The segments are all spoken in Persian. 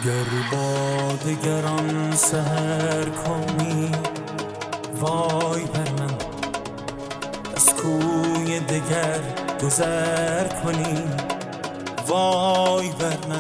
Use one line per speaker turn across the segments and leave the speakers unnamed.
گر با دگران سحر کنی وای بر من، از کوی دگر گذر کنی وای بر من.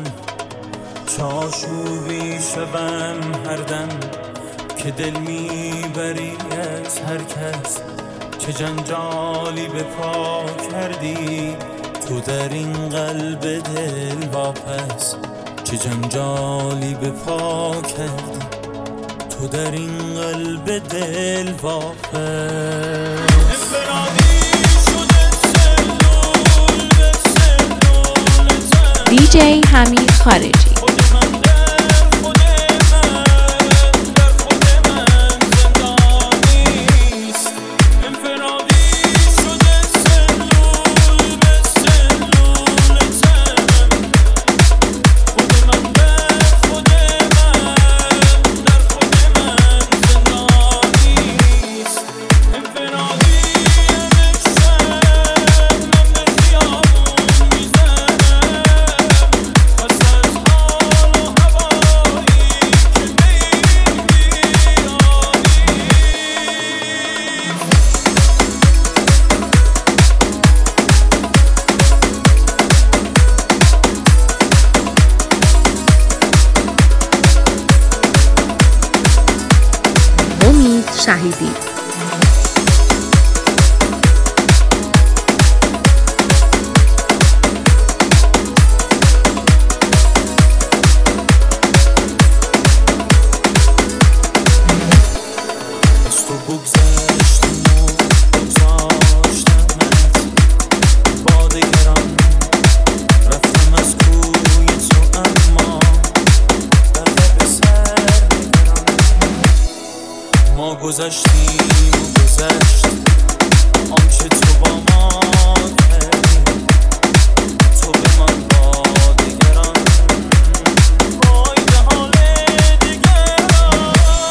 چاشوبی شوم هر دم که دل میبری از هر کس، چه جنجالی به پا کردی تو در این قلب دل واپس، چه جنجالی به پا کردی تو در این قلب دل واپس.
دیجی حمید خارجی. شهیدی.
از تو بگذشتم و بگذاشتمت، با دگران رفتم از کوی تو، اما بقیه به سر نگران. ما گذشتیم و گذشت آنچه تو با ما کردی، تو به من با دگران وای به حال دگران.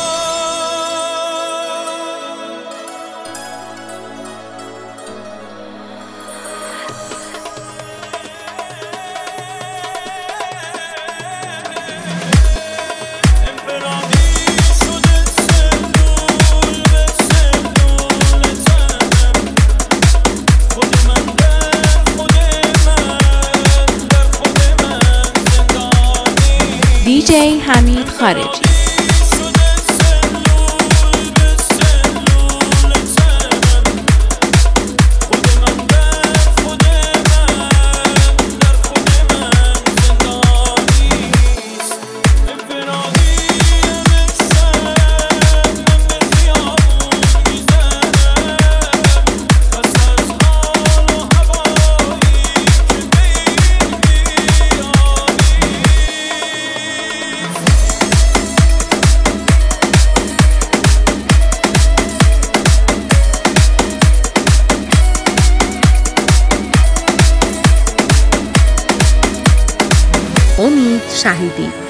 دیجی حمید خارجی. امید شهیدی.